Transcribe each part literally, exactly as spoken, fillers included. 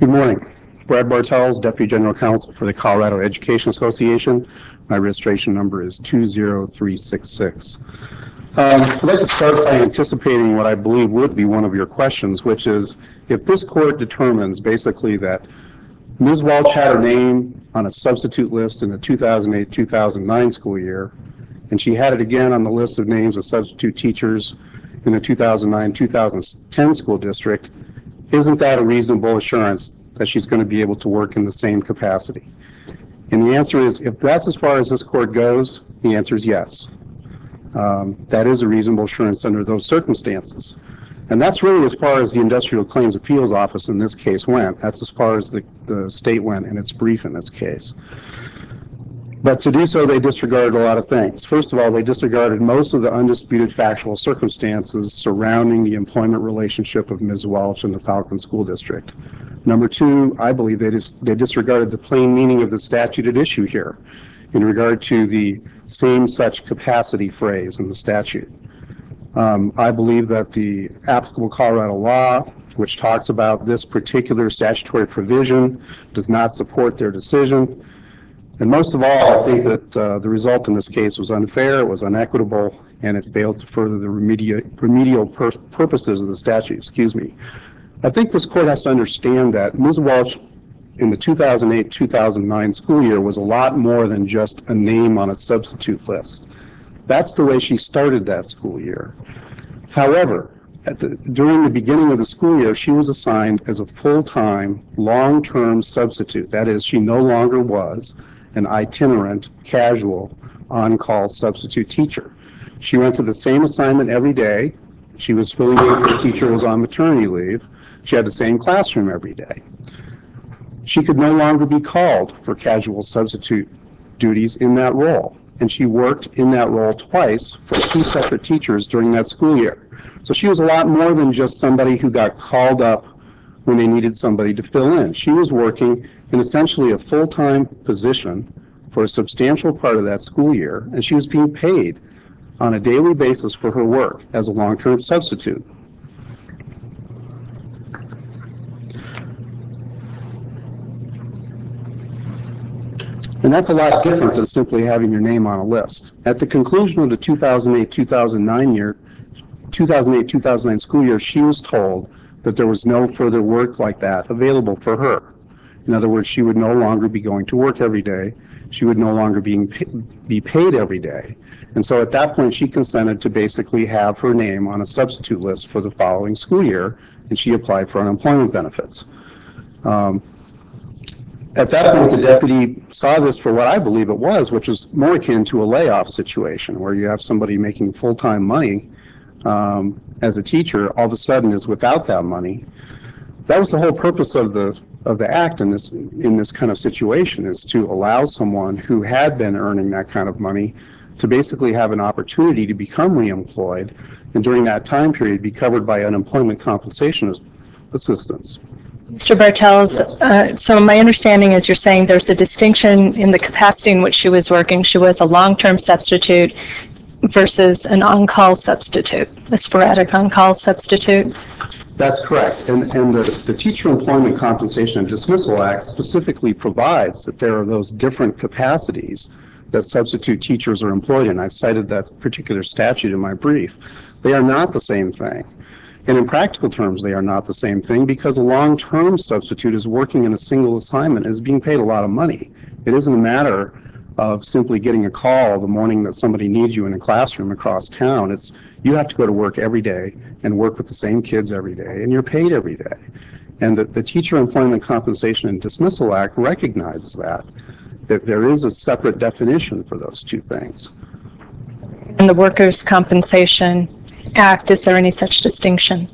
Good morning. Brad Bartels, Deputy General Counsel for the Colorado Education Association. My registration number is two zero three six six. Um, I'd like to start by anticipating what I believe would be one of your questions, which is if this court determines basically that Miz Welch had her name on a substitute list in the two thousand eight two thousand nine school year, and she had it again on the list of names of substitute teachers in the two thousand nine two thousand ten school district, isn't that a reasonable assurance that she's going to be able to work in the same capacity? And the answer is, if that's as far as this court goes, the answer is yes. Um, that is a reasonable assurance under those circumstances. And that's really as far as the Industrial Claims Appeals Office in this case went. That's as far as the, the state went in its brief in this case. But to do so, they disregarded a lot of things. First of all, they disregarded most of the undisputed factual circumstances surrounding the employment relationship of Miz Welch and the Falcon School District. Number two, I believe they, dis they disregarded the plain meaning of the statute at issue here in regard to the same such capacity phrase in the statute. Um, I believe that the applicable Colorado law, which talks about this particular statutory provision, does not support their decision. And most of all, I think that uh, the result in this case was unfair, it was unequitable, and it failed to further the remedial, remedial pur purposes of the statute. Excuse me. I think this court has to understand that Miz Welch in the two thousand eight two thousand nine school year was a lot more than just a name on a substitute list. That's the way she started that school year. However, at the, during the beginning of the school year, she was assigned as a full-time, long-term substitute. That is, she no longer was an itinerant, casual, on-call substitute teacher. She went to the same assignment every day. She was filling in for a teacher who was on maternity leave. She had the same classroom every day. She could no longer be called for casual substitute duties in that role, and she worked in that role twice for two separate teachers during that school year. So she was a lot more than just somebody who got called up when they needed somebody to fill in. She was working in essentially a full-time position for a substantial part of that school year, and she was being paid on a daily basis for her work as a long-term substitute. And that's a lot different than simply having your name on a list. At the conclusion of the two thousand eight two thousand nine year, two thousand eight two thousand nine school year, she was told that there was no further work like that available for her. In other words, she would no longer be going to work every day. She would no longer being be paid every day. And so at that point, she consented to basically have her name on a substitute list for the following school year, and she applied for unemployment benefits. Um, At that point, the deputy saw this for what I believe it was, which was more akin to a layoff situation where you have somebody making full-time money um, as a teacher all of a sudden is without that money. That was the whole purpose of the of the act in this in this kind of situation, is to allow someone who had been earning that kind of money to basically have an opportunity to become reemployed, and during that time period be covered by unemployment compensation assistance. Mister Bartels, Yes. uh, so my understanding is you're saying there's a distinction in the capacity in which she was working. She was a long-term substitute versus an on-call substitute, a sporadic on-call substitute. That's correct. And, and the, the Teacher Employment Compensation and Dismissal Act specifically provides that there are those different capacities that substitute teachers are employed in. I've cited that particular statute in my brief. They are not the same thing. And in practical terms, they are not the same thing because a long-term substitute is working in a single assignment, is being paid a lot of money. It isn't a matter of simply getting a call the morning that somebody needs you in a classroom across town. It's you have to go to work every day and work with the same kids every day, and you're paid every day. And the, the Teacher Employment Compensation and Dismissal Act recognizes that, that there is a separate definition for those two things. In the Workers' Compensation Act, is there any such distinction?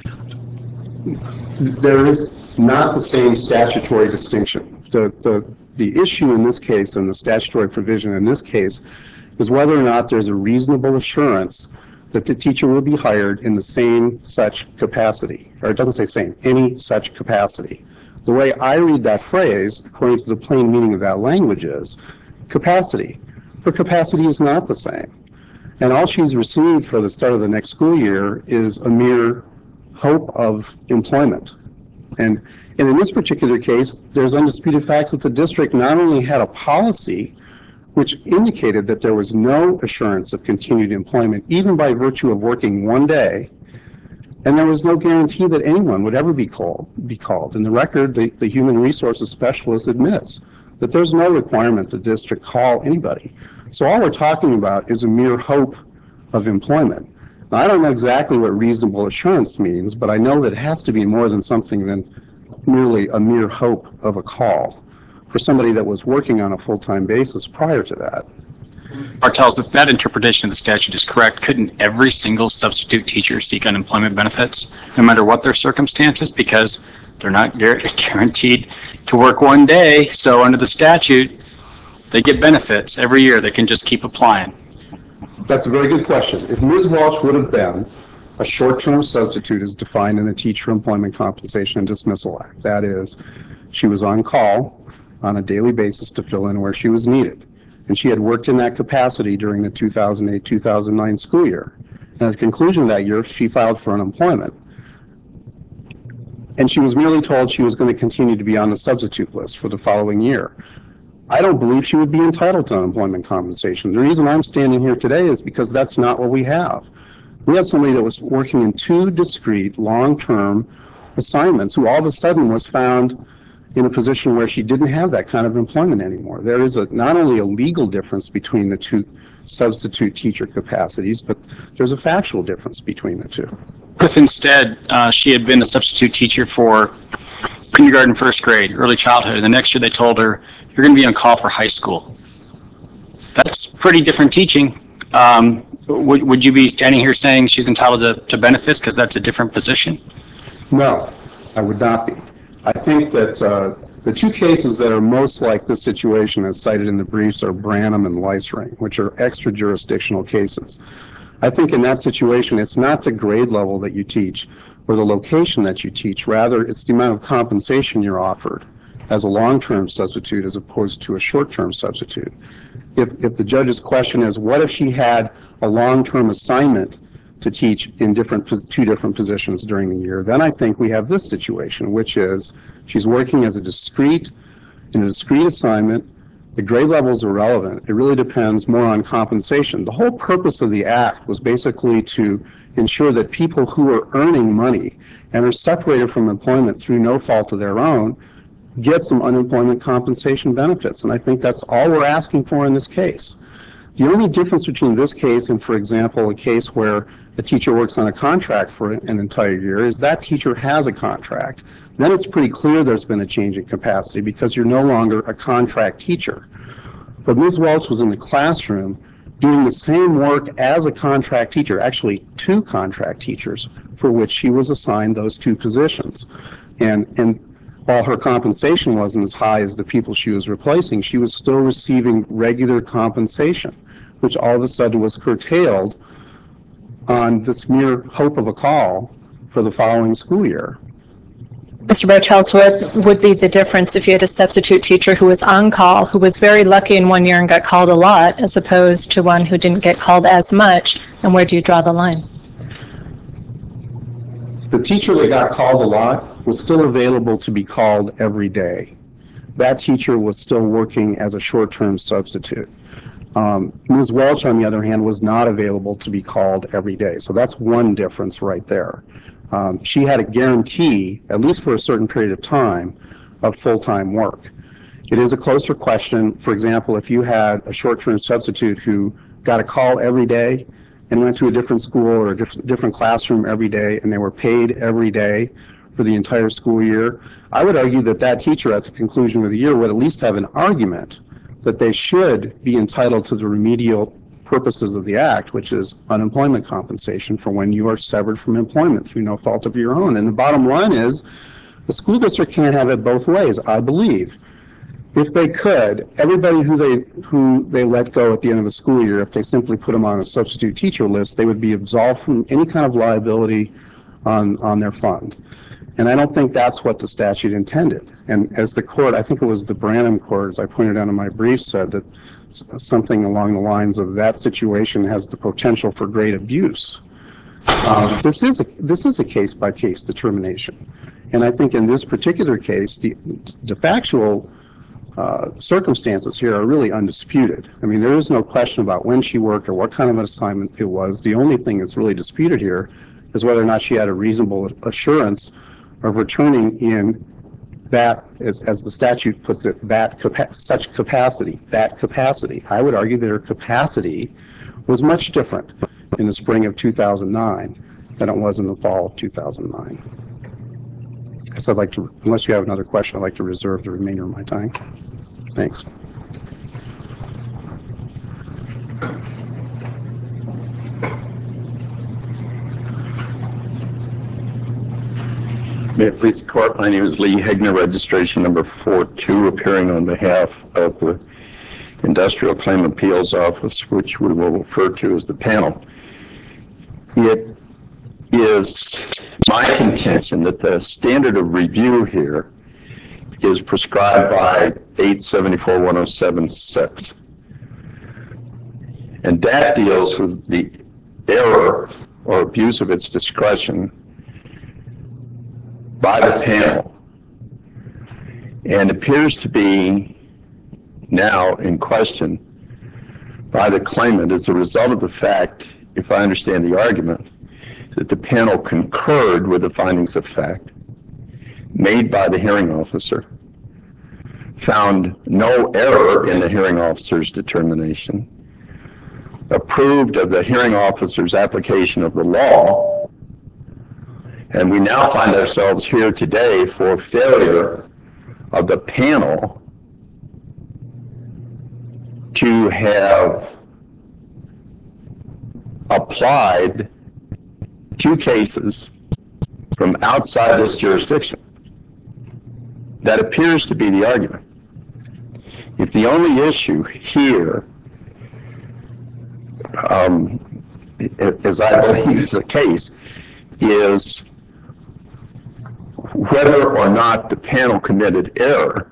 There is not the same statutory distinction. The, the, the issue in this case, and the statutory provision in this case, is whether or not there's a reasonable assurance that the teacher will be hired in the same such capacity. Or it doesn't say same, any such capacity. The way I read that phrase, according to the plain meaning of that language, is capacity. Her capacity is not the same. And all she's received for the start of the next school year is a mere hope of employment. And, and in this particular case, there's undisputed facts that the district not only had a policy which indicated that there was no assurance of continued employment, even by virtue of working one day, and there was no guarantee that anyone would ever be called. Be called. In the record, the, the human resources specialist admits that there's no requirement the district call anybody. So all we're talking about is a mere hope of employment. Now, I don't know exactly what reasonable assurance means, but I know that it has to be more than something than merely a mere hope of a call for somebody that was working on a full-time basis prior to that. Bartels, if that interpretation of the statute is correct, couldn't every single substitute teacher seek unemployment benefits, no matter what their circumstances, because they're not guaranteed to work one day, so under the statute, they get benefits every year. They can just keep applying. That's a very good question. If Miz Welch would have been a short-term substitute as defined in the Teacher Employment Compensation and Dismissal Act, that is, she was on call on a daily basis to fill in where she was needed, and she had worked in that capacity during the two thousand eight two thousand nine school year. And at the conclusion of that year, she filed for unemployment. And she was merely told she was going to continue to be on the substitute list for the following year. I don't believe she would be entitled to unemployment compensation. The reason I'm standing here today is because that's not what we have. We have somebody that was working in two discrete, long-term assignments who all of a sudden was found in a position where she didn't have that kind of employment anymore. There is a, not only a legal difference between the two substitute teacher capacities, but there's a factual difference between the two. If instead uh, she had been a substitute teacher for kindergarten, first grade, early childhood, and the next year they told her, you're going to be on call for high school. That's pretty different teaching. Um, would, would you be standing here saying she's entitled to, to benefits because that's a different position? No, I would not be. I think that uh, the two cases that are most like this situation as cited in the briefs are Branham and Leisring, which are extra-jurisdictional cases. I think in that situation, it's not the grade level that you teach or the location that you teach. Rather, it's the amount of compensation you're offered as a long-term substitute as opposed to a short-term substitute. If, if the judge's question is, what if she had a long-term assignment to teach in different two different positions during the year, then I think we have this situation, which is she's working as a discrete, in a discrete assignment. The grade level is irrelevant. It really depends more on compensation. The whole purpose of the act was basically to ensure that people who are earning money and are separated from employment through no fault of their own get some unemployment compensation benefits. And I think that's all we're asking for in this case. The only difference between this case and, for example, a case where a teacher works on a contract for an entire year is that teacher has a contract. Then it's pretty clear there's been a change in capacity because you're no longer a contract teacher. But Miz Welch was in the classroom doing the same work as a contract teacher, actually two contract teachers, for which she was assigned those two positions. And, and while her compensation wasn't as high as the people she was replacing, she was still receiving regular compensation, which all of a sudden was curtailed on this mere hope of a call for the following school year. Mister Bartels, what would be the difference if you had a substitute teacher who was on call, who was very lucky in one year and got called a lot, as opposed to one who didn't get called as much? And where do you draw the line? The teacher that got called a lot was still available to be called every day. That teacher was still working as a short-term substitute. Um, Miz Welch, on the other hand, was not available to be called every day. So that's one difference right there. Um, she had a guarantee, at least for a certain period of time, of full-time work. It is a closer question. For example, if you had a short-term substitute who got a call every day and went to a different school or a diff- different classroom every day, and they were paid every day for the entire school year, I would argue that that teacher at the conclusion of the year would at least have an argument that they should be entitled to the remedial purposes of the act, which is unemployment compensation for when you are severed from employment through no fault of your own. And the bottom line is the school district can't have it both ways, I believe. If they could, everybody who they who they let go at the end of the school year, if they simply put them on a substitute teacher list, they would be absolved from any kind of liability on, on their fund. And I don't think that's what the statute intended. And as the court, I think it was the Branham court, as I pointed out in my brief, said that something along the lines of that situation has the potential for great abuse. Um, this is a, this is a case-by-case determination. And I think in this particular case, the, the factual uh, circumstances here are really undisputed. I mean, there is no question about when she worked or what kind of an assignment it was. The only thing that's really disputed here is whether or not she had a reasonable assurance of returning in that, as, as the statute puts it, that capa- such capacity, that capacity. I would argue that her capacity was much different in the spring of two thousand nine than it was in the fall of two thousand nine. So I'd like to, unless you have another question, I'd like to reserve the remainder of my time. Thanks. May it please the court, my name is Lee Hegner, registration number four two, appearing on behalf of the Industrial Claim Appeals Office, which we will refer to as the panel. It is my contention that the standard of review here is prescribed by eight seventy-four one oh seven six. And that deals with the error or abuse of its discretion by the panel, and appears to be now in question by the claimant as a result of the fact, if I understand the argument, that the panel concurred with the findings of fact made by the hearing officer, found no error in the hearing officer's determination, approved of the hearing officer's application of the law, and we now find ourselves here today for failure of the panel to have applied two cases from outside this jurisdiction. That appears to be the argument. If the only issue here, um, as I believe is the case, is whether or not the panel committed error,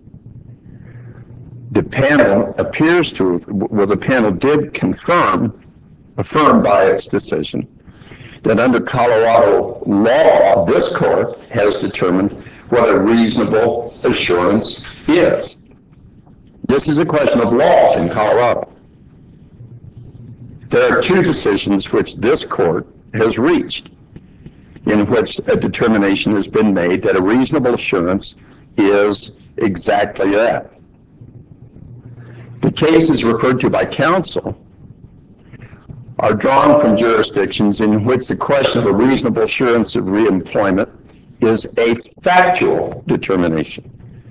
the panel appears to, well, the panel did confirm, affirmed by its decision, that under Colorado law, this court has determined what a reasonable assurance is. This is a question of law in Colorado. There are two decisions which this court has reached, in which a determination has been made that a reasonable assurance is exactly that. The cases referred to by counsel are drawn from jurisdictions in which the question of a reasonable assurance of reemployment is a factual determination.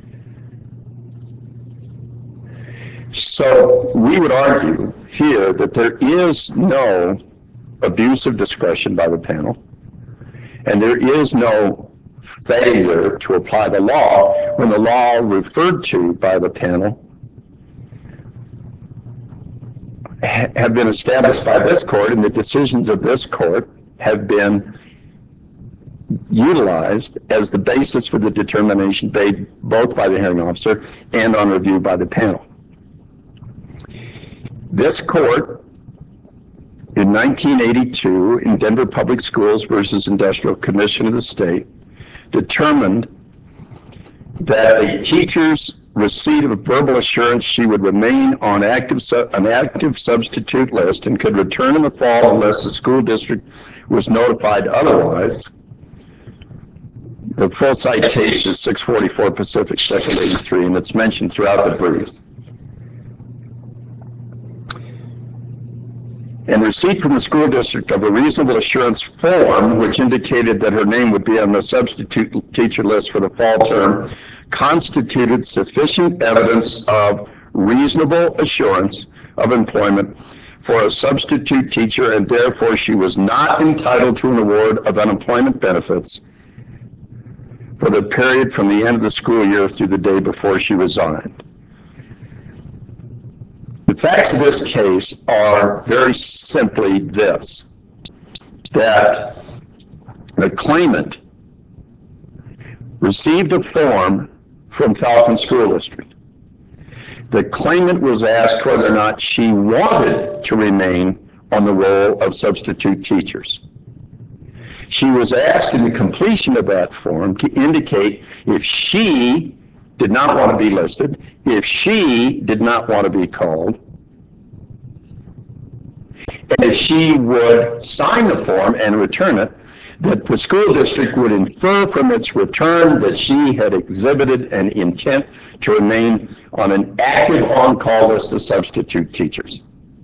So we would argue here that there is no abuse of discretion by the panel, and there is no failure to apply the law when the law referred to by the panel ha- have been established by this court, and the decisions of this court have been utilized as the basis for the determination made both by the hearing officer and on review by the panel. This court, in nineteen eighty-two, in Denver Public Schools versus Industrial Commission of the State, determined that a teacher's receipt of a verbal assurance she would remain on active su- an active substitute list and could return in the fall unless the school district was notified otherwise. The full citation is six forty-four Pacific Second eighty-three, and it's mentioned throughout the brief. And receipt from the school district of a reasonable assurance form, which indicated that her name would be on the substitute teacher list for the fall term, constituted sufficient evidence of reasonable assurance of employment for a substitute teacher, and therefore she was not entitled to an award of unemployment benefits for the period from the end of the school year through the day before she resigned. The facts of this case are very simply this, that the claimant received a form from Falcon School District. The claimant was asked whether or not she wanted to remain on the role of substitute teachers. She was asked in the completion of that form to indicate if she did not want to be listed, if she did not want to be called, and if she would sign the form and return it, that the school district would infer from its return that she had exhibited an intent to remain on an active on-call list of substitute teachers.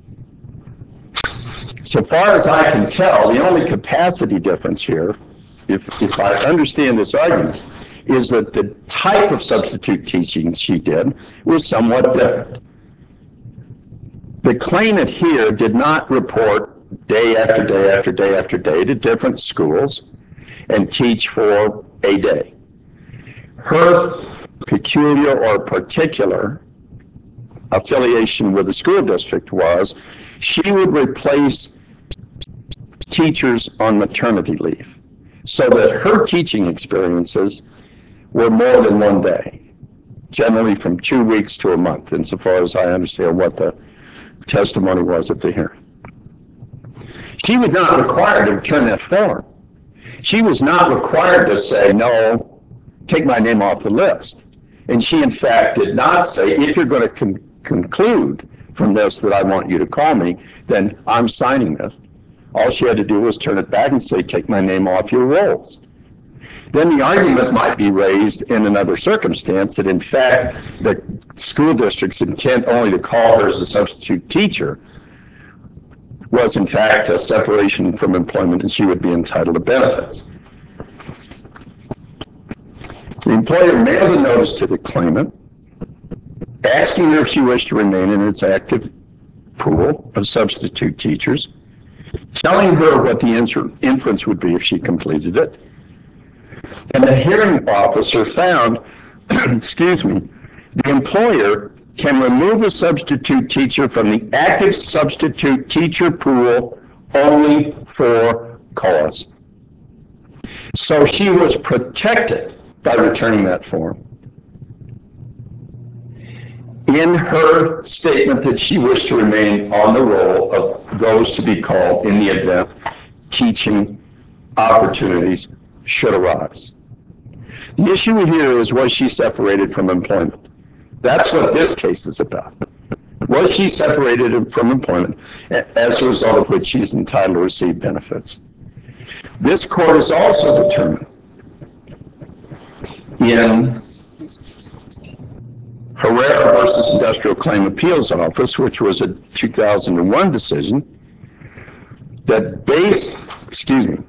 So far as I can tell, the only capacity difference here, if, if I understand this argument, is that the type of substitute teaching she did was somewhat different. The claimant here did not report day after day after day after day to different schools and teach for a day. Her peculiar or particular affiliation with the school district was she would replace teachers on maternity leave so that her teaching experiences were more than one day, generally from two weeks to a month, insofar as I understand what the testimony was at the hearing. She was not required to return that form. She was not required to say, no, take my name off the list. And she, in fact, did not say, if you're going to con conclude from this that I want you to call me, then I'm signing this. All she had to do was turn it back and say, take my name off your rolls. Then the argument might be raised in another circumstance that, in fact, the school district's intent only to call her as a substitute teacher was, in fact, a separation from employment and she would be entitled to benefits. The employer mailed a notice to the claimant asking her if she wished to remain in its active pool of substitute teachers, telling her what the inference would be if she completed it. And the hearing officer found, excuse me, the employer can remove a substitute teacher from the active substitute teacher pool only for cause. So she was protected by returning that form. In her statement that she wished to remain on the roll of those to be called in the event teaching opportunities should arise. The issue here is, was she separated from employment? That's what this case is about. Was she separated from employment as a result of which she's entitled to receive benefits? This court has also determined in Herrera versus Industrial Claim Appeals Office, which was a two thousand one decision, that based, excuse me,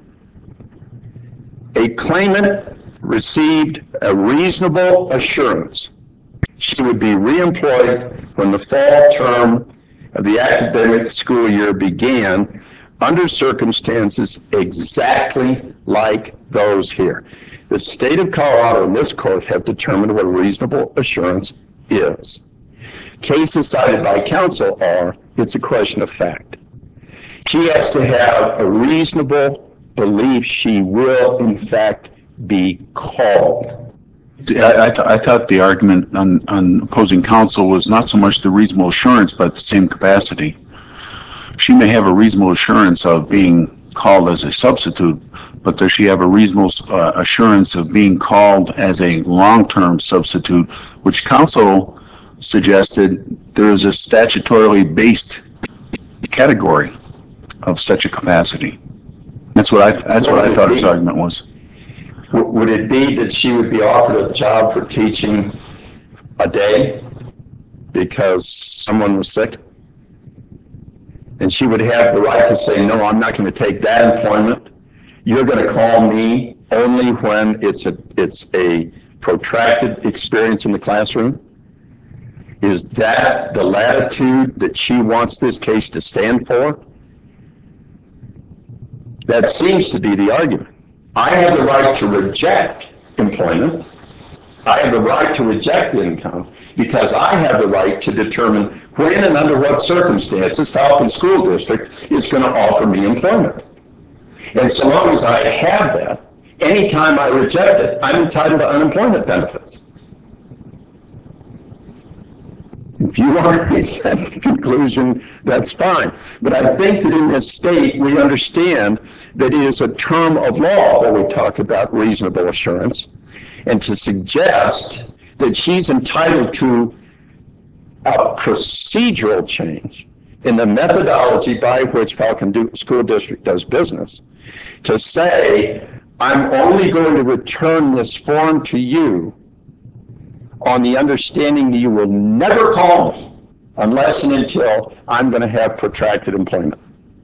a claimant received a reasonable assurance she would be reemployed when the fall term of the academic school year began under circumstances exactly like those here. The state of Colorado and this court have determined what a reasonable assurance is. Cases cited by counsel are, it's a question of fact. She has to have a reasonable belief she will, in fact, be called. I, I, th I thought the argument on, on opposing counsel was not so much the reasonable assurance, but the same capacity. She may have a reasonable assurance of being called as a substitute, but does she have a reasonable uh, assurance of being called as a long-term substitute, which counsel suggested there is a statutorily based category of such a capacity. That's what I, that's what I thought his argument was. Would it be that she would be offered a job for teaching a day because someone was sick? And she would have the right to say, no, I'm not going to take that employment. You're going to call me only when it's a, it's a protracted experience in the classroom? Is that the latitude that she wants this case to stand for? That seems to be the argument. I have the right to reject employment. I have the right to reject income because I have the right to determine when and under what circumstances Falcon School District is going to offer me employment. And so long as I have that, anytime I reject it, I'm entitled to unemployment benefits. If you want to reach that conclusion, that's fine. But I think that in this state, we understand that it is a term of law when we talk about reasonable assurance. And to suggest that she's entitled to a procedural change in the methodology by which Falcon Du- School District does business, to say, I'm only going to return this form to you on the understanding that you will never call me unless and until I'm going to have protracted employment.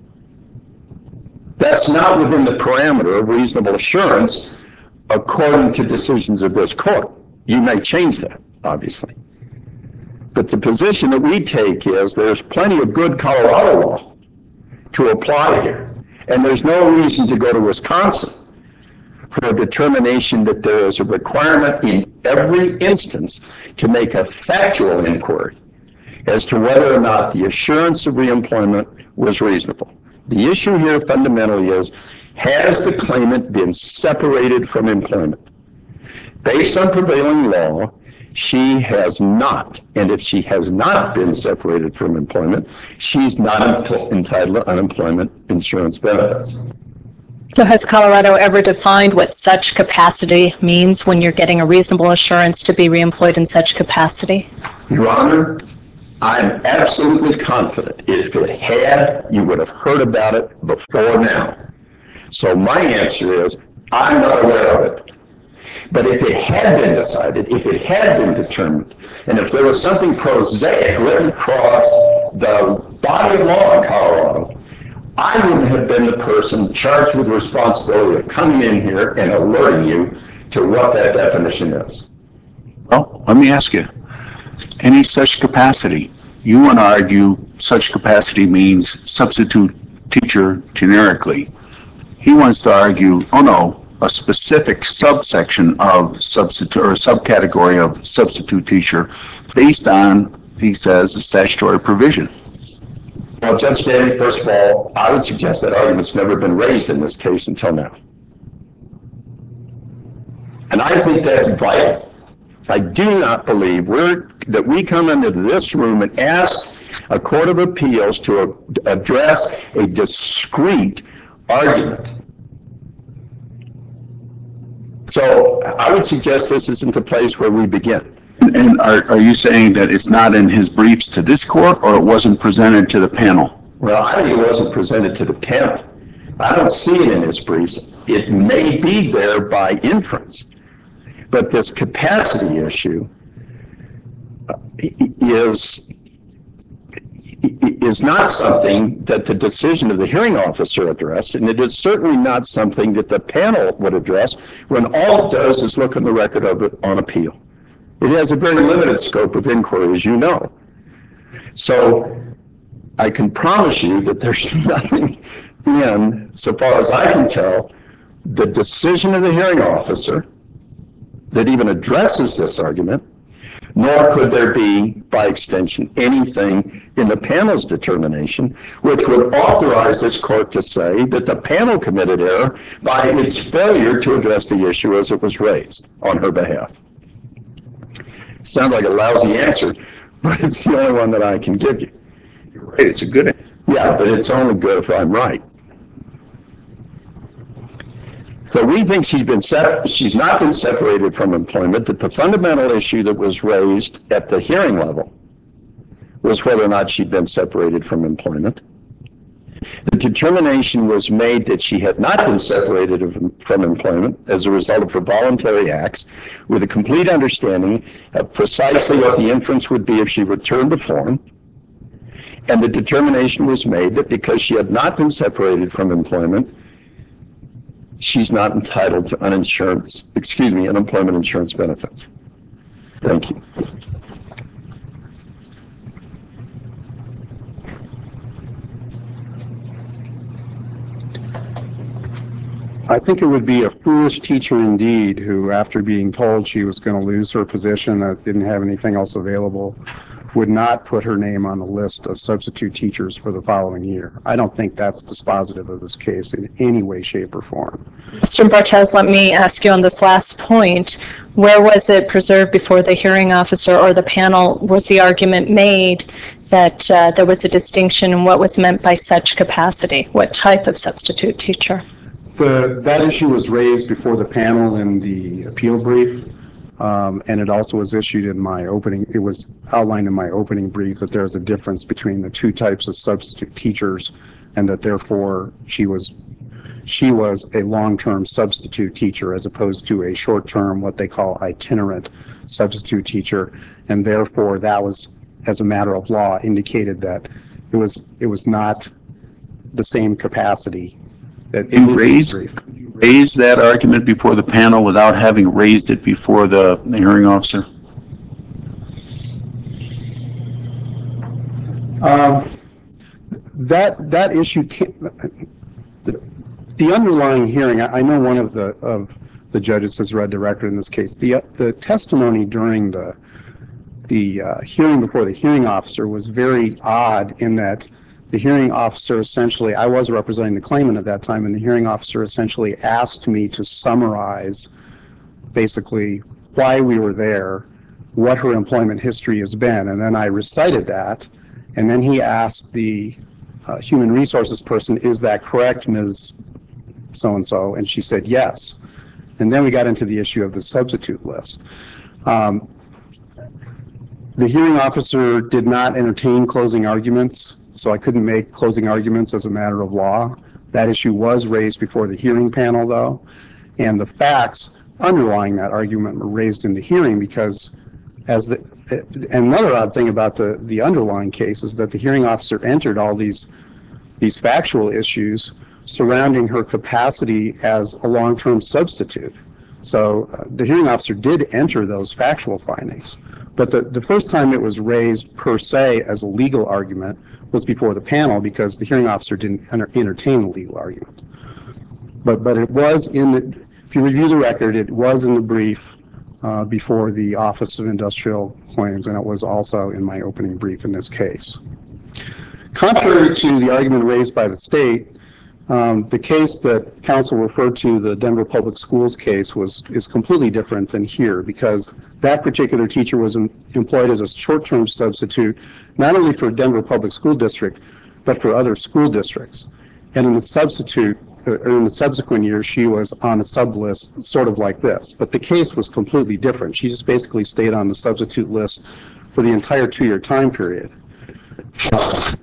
That's not within the parameter of reasonable assurance according to decisions of this court. You may change that, obviously. But the position that we take is there's plenty of good Colorado law to apply here. And there's no reason to go to Wisconsin for a determination that there is a requirement in every instance to make a factual inquiry as to whether or not the assurance of reemployment was reasonable. The issue here fundamentally is, has the claimant been separated from employment? Based on prevailing law, she has not. And if she has not been separated from employment, she's not entitled to unemployment insurance benefits. So has Colorado ever defined what such capacity means when you're getting a reasonable assurance to be reemployed in such capacity? Your Honor, I'm absolutely confident if it had, you would have heard about it before now. So my answer is, I'm not aware of it. But if it had been decided, if it had been determined, and if there was something prosaic written across the body of law in Colorado, I wouldn't have been the person charged with the responsibility of coming in here and alerting you to what that definition is. Well, let me ask you, any such capacity, you want to argue such capacity means substitute teacher generically. He wants to argue, oh no, a specific subsection of substitute or subcategory of substitute teacher based on, he says, a statutory provision. Well, Judge Danny, first of all, I would suggest that argument's never been raised in this case until now. And I think that's vital. I do not believe we're, that we come into this room and ask a court of appeals to address a discrete argument. So I would suggest this isn't the place where we begin. And are, are you saying that it's not in his briefs to this court, or it wasn't presented to the panel? Well, I think it wasn't presented to the panel. I don't see it in his briefs. It may be there by inference. But this capacity issue is, is not something that the decision of the hearing officer addressed, and it is certainly not something that the panel would address when all it does is look on the record of it on appeal. It has a very limited scope of inquiry, as you know. So I can promise you that there's nothing in, so far as I can tell, the decision of the hearing officer that even addresses this argument, nor could there be, by extension, anything in the panel's determination which would authorize this court to say that the panel committed error by its failure to address the issue as it was raised on her behalf. Sounds like a lousy answer, but it's the only one that I can give you. You're right, it's a good answer. Yeah, but it's only good if I'm right. So we think she's been sep- she's not been separated from employment, that the fundamental issue that was raised at the hearing level was whether or not she'd been separated from employment. The determination was made that she had not been separated from employment as a result of her voluntary acts, with a complete understanding of precisely what the inference would be if she returned the form. And the determination was made that because she had not been separated from employment, she's not entitled to uninsurance, excuse me, unemployment insurance benefits. Thank you. I think it would be a foolish teacher indeed who, after being told she was going to lose her position, that didn't have anything else available, would not put her name on the list of substitute teachers for the following year. I don't think that's dispositive of this case in any way, shape, or form. Mister Bartels, let me ask you on this last point. Where was it preserved before the hearing officer or the panel? Was the argument made that uh, there was a distinction in what was meant by such capacity? What type of substitute teacher? The, that issue was raised before the panel in the appeal brief. Um, and it also was issued in my opening, it was outlined in my opening brief that there's a difference between the two types of substitute teachers, and that therefore she was she was a long-term substitute teacher as opposed to a short-term, what they call itinerant substitute teacher, and therefore that was, as a matter of law, indicated that it was it was not the same capacity. That it You is raise, raise that argument before the panel without having raised it before the hearing officer? Um, that that issue can't, the, the underlying hearing, I, I know one of the of the judges has read the record in this case. The the testimony during the the uh, hearing before the hearing officer was very odd in that the hearing officer essentially, I was representing the claimant at that time, and the hearing officer essentially asked me to summarize basically why we were there, what her employment history has been, and then I recited that, and then he asked the uh, human resources person, is that correct, Miz So-and-so? And she said yes. And then we got into the issue of the substitute list. Um, the hearing officer did not entertain closing arguments, so I couldn't make closing arguments as a matter of law. That issue was raised before the hearing panel, though, and the facts underlying that argument were raised in the hearing because as the, and another odd thing about the, the underlying case is that the hearing officer entered all these, these factual issues surrounding her capacity as a long-term substitute. So uh, the hearing officer did enter those factual findings, but the, the first time it was raised per se as a legal argument was before the panel because the hearing officer didn't enter, entertain the legal argument. But but it was in the, if you review the record, it was in the brief uh, before the Office of Industrial Claims, and it was also in my opening brief in this case. Contrary to the argument raised by the state, um, the case that counsel referred to, the Denver Public Schools case, was is completely different than here because that particular teacher was em employed as a short-term substitute, not only for Denver Public School District, but for other school districts. And in the substitute, or in the subsequent years, she was on a sub list, sort of like this. But the case was completely different. She just basically stayed on the substitute list for the entire two-year time period. Uh,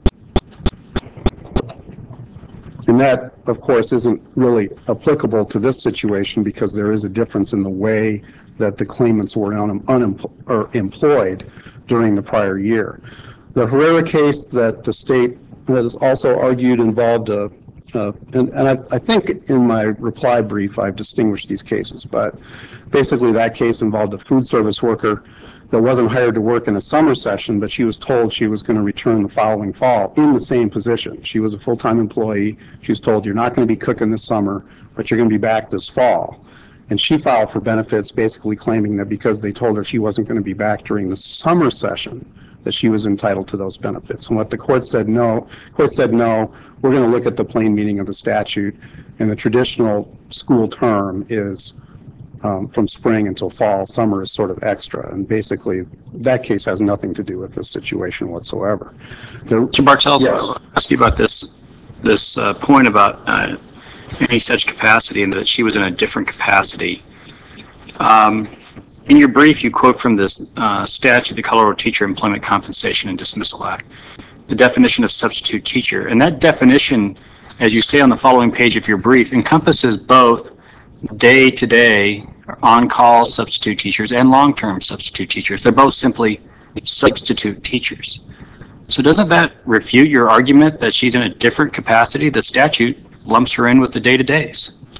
And that, of course, isn't really applicable to this situation because there is a difference in the way that the claimants were un or employed during the prior year. The Herrera case that the state has also argued involved a, uh, and, and I, I think in my reply brief I've distinguished these cases, but basically that case involved a food service worker that wasn't hired to work in a summer session, but she was told she was going to return the following fall in the same position. She was a full-time employee. She was told, you're not going to be cooking this summer, but you're going to be back this fall. And she filed for benefits basically claiming that because they told her she wasn't going to be back during the summer session, that she was entitled to those benefits. And what the court said, no, court said, no, we're going to look at the plain meaning of the statute, and the traditional school term is Um, from spring until fall. Summer is sort of extra, and basically that case has nothing to do with this situation whatsoever. There, Mister Bartels, yes. I'll ask you about this this uh, point about uh, any such capacity and that she was in a different capacity. Um, in your brief, you quote from this uh, statute, the Colorado Teacher Employment Compensation and Dismissal Act, the definition of substitute teacher. And that definition, as you say on the following page of your brief, encompasses both day-to-day on-call substitute teachers and long-term substitute teachers. They're both simply substitute teachers. So doesn't that refute your argument that she's in a different capacity? The statute lumps her in with the day-to-days.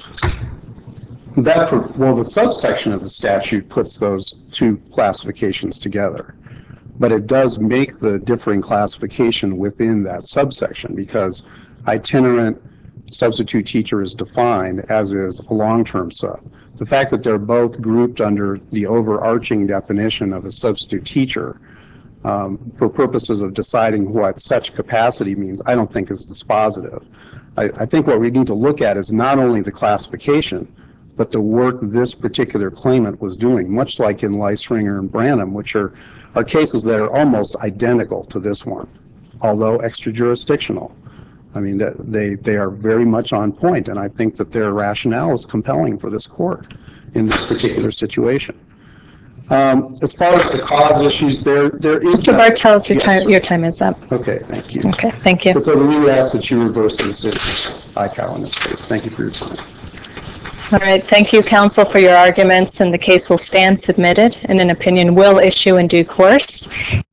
That, well, the subsection of the statute puts those two classifications together, but it does make the differing classification within that subsection because itinerant substitute teacher is defined as is a long-term sub. The fact that they're both grouped under the overarching definition of a substitute teacher um, for purposes of deciding what such capacity means, I don't think is dispositive. I, I think what we need to look at is not only the classification, but the work this particular claimant was doing, much like in Leisringer and Branham, which are, are cases that are almost identical to this one, although extra-jurisdictional. I mean, that they, they are very much on point, and I think that their rationale is compelling for this court in this particular situation. Um, as far as the cause issues, there, there is... Mister Bartels, your Yes. time, your time is up. Okay, thank you. Okay, thank you. But so we ask that you reverse the decision, I C A O in this case. Thank you for your time. All right, thank you, counsel, for your arguments, and the case will stand submitted, and an opinion will issue in due course.